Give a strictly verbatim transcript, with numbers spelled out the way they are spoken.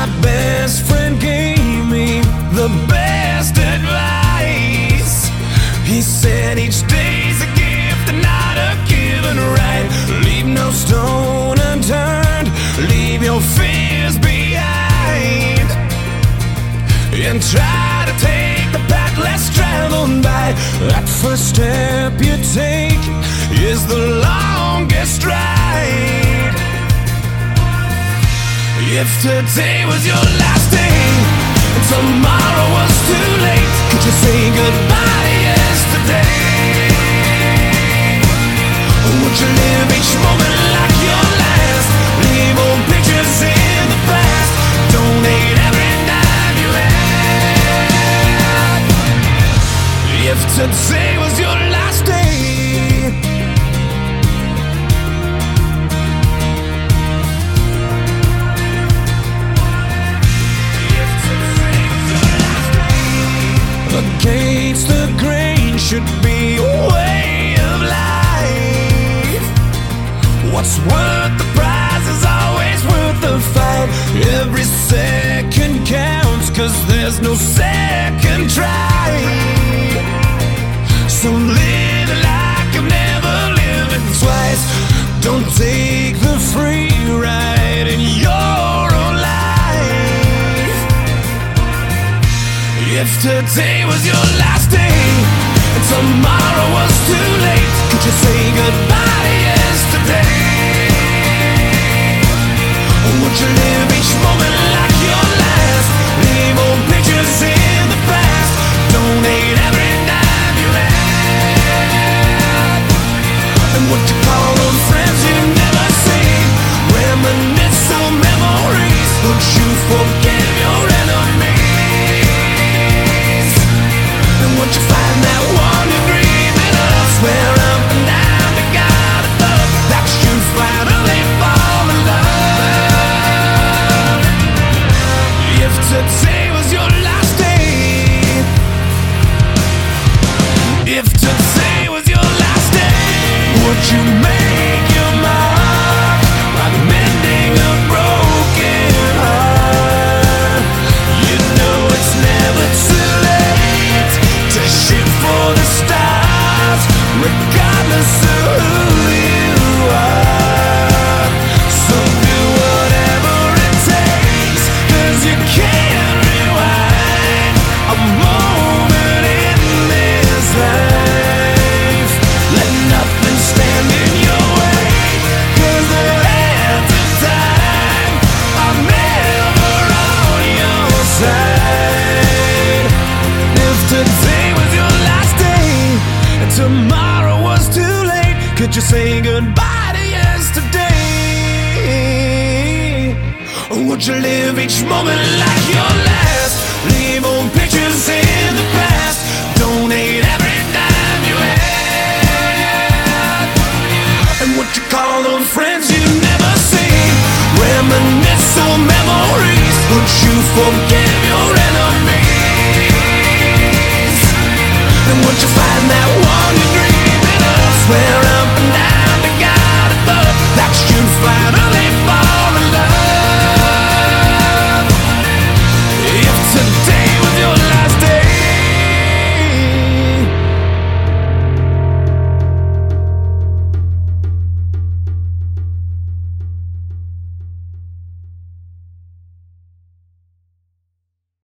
best friend gave me the best advice. He said each day's a gift and not a given right. Leave no stone unturned, leave your fears behind, and try to take the path less traveled by. That first step you take is the longest ride. If today was your last day and tomorrow was too late, could you say goodbye to yesterday? Or would you live each moment like your last? Leave old pictures in the past, donate every dime you had. If today was your last day, against the grain should be a way of life. What's worth the prize is always worth the fight. Every second counts, cause there's no second try. So live like you've never lived twice. Don't take the free ride in your own life. If today was your last day and tomorrow was too late, could you say goodbye to yesterday? Or would you live each moment like your last? Leave old pictures in the past, donate every dime you had. And would you call those friends you've never seen? Reminisce on memories. Would you forgive your enemies? And would you find that one you dreaming of? Swear up and down to God above that you finally fall in love. If today was your last day, if today was your last day, would you make your mark like mending a broken heart? You know it's never too late to shoot for the stars, regardless of who you are. So do whatever it takes, cause you can't rewind a moment in this life. Let nothing stand in your way, cause the hands of time are never on your side. If today was your last day and tomorrow was too late, could you say goodbye to yesterday? Or would you live each moment like your last? Leave old pictures in the past, donate every dime you had. And would you call those friends you've never seen? Reminisce on memories. Would you forgive your enemies? And would you find that one you're dreaming of? Swear up and down to God above that you finally fall